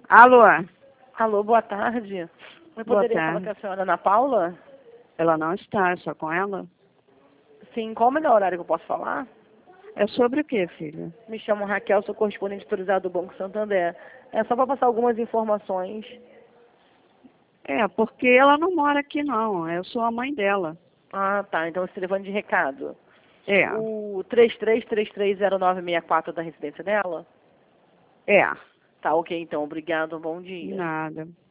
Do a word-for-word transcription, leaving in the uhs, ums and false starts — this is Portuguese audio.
Alô? Alô, boa tarde. Eu Boa poderia tarde. falar com a senhora Ana Paula? Ela não está, é só com ela? Sim, qual o melhor horário que eu posso falar? É sobre o que, filha? Me chamo Raquel, sou correspondente autorizado do Banco Santander. É só para passar algumas informações. É, porque ela não mora aqui não, eu sou a mãe dela. Ah, tá. Então esse telefone de recado. É, O três três três três zero nove seis quatro da residência dela? é, Tá, ok então. Obrigado. Bom dia. nada.